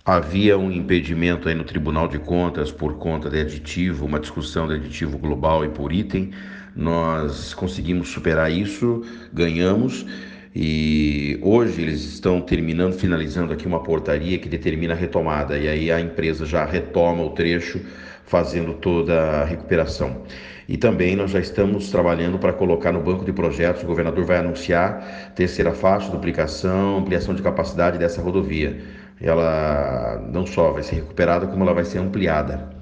Havia um impedimento aí no Tribunal de Contas por conta de aditivo, uma discussão de aditivo global e por item. Nós conseguimos superar isso, ganhamos e hoje eles estão finalizando aqui uma portaria que determina a retomada e aí a empresa já retoma o trecho fazendo toda a recuperação. E também nós já estamos trabalhando para colocar no banco de projetos, o governador vai anunciar terceira faixa, duplicação, ampliação de capacidade dessa rodovia. Ela não só vai ser recuperada, como ela vai ser ampliada.